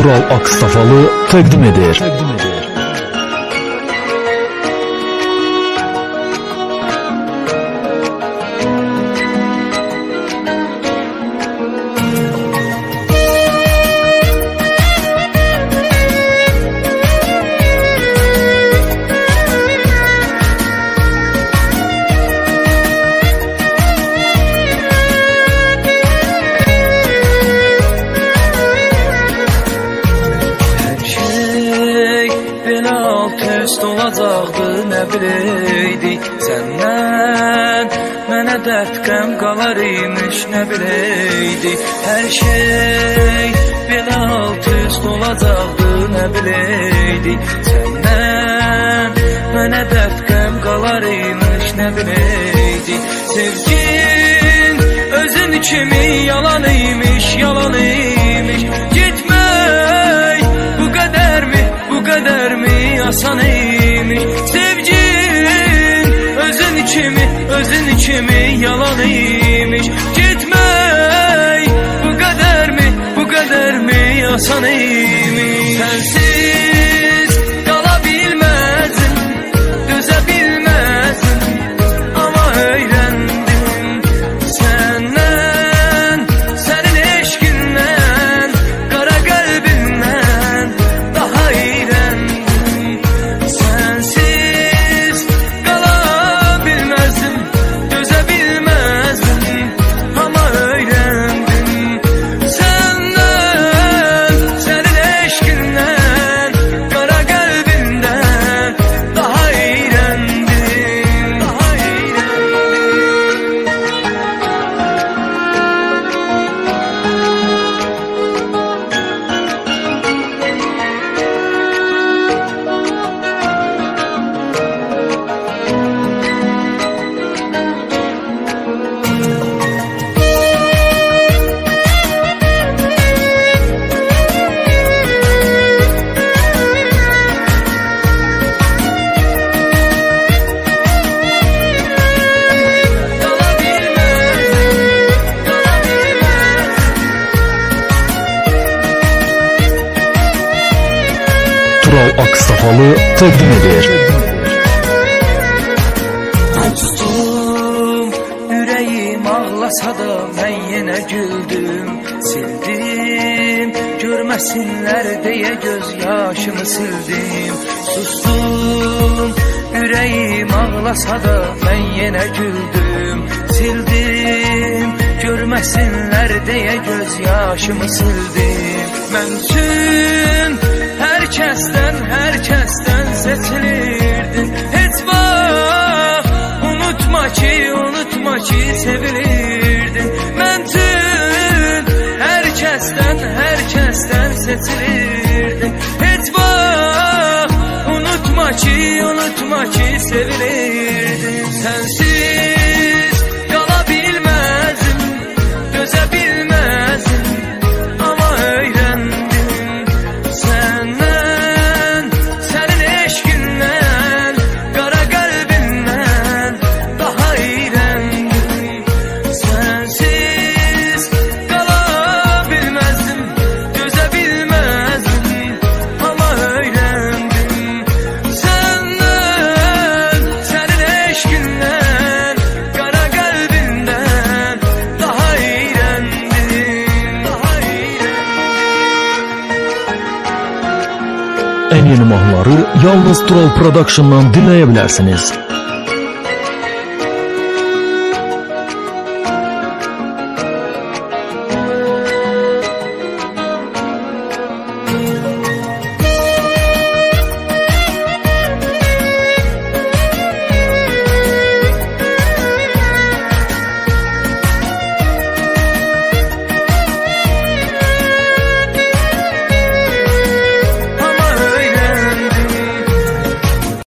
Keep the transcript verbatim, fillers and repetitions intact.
Tural Akstafalı təqdim edir. Olacaqdı, nə biləydik səndən mənə dərd qəm qalar imiş, nə biləydik hər şey belə alt üst olacaqdı, nə biləydik səndən mənə dərd qəm qalar imiş, nə biləydik sevgin özün kimi yalan imiş, yalan imiş gitmək bu qədərmi, bu qədərmi asan imiş sevgin özün kimi, özün kimi yalan imiş gitmək bu qədərmi, bu qədərmi asan imiş sənsiz qala bilməzdim, dözə bilməzdim amma öyrəndim səndən, sənin eşqindən qara qəlbindən daha iyrəndim sənsiz qala bilməzdim, dözə bilməzdim amma öyrəndim səndən, sənin eşqindən qara qəlbindən daha iyrəndim, daha Tural Akstafalı təqdim edir. Acıdım, ürəyim ağlasa da mən yenə güldüm, sildim, görməsinlər deyə göz yaşımı sildim, sustum, ürəyim ağlasa da mən yenə güldüm, sildim, görməsinlər deyə göz yaşımı sildim, mən üçün hər kəsdən, hər kəsdən seçilirdin heç vaxt unutma ki, unutma ki sevilirdin mən üçün hər kəsdən, hər kəsdən seçilirdin heç vaxt unutma ki, unutma ki sevilirdin sənsiz qala bilməzdim, dözə bilməzdim amma öyrəndim səndən, sənin eşqindən qara qəlbindən daha iyrəndim sənsiz qala bilməzdim, dözə bilməzdim amma öyrəndim səndən, sənin eşqindən qara qəlbindən daha iyrəndim, daha iyrəndim. Ən yeni mahnıları yalnız Tural Production'dan dinləyə bilərsiniz.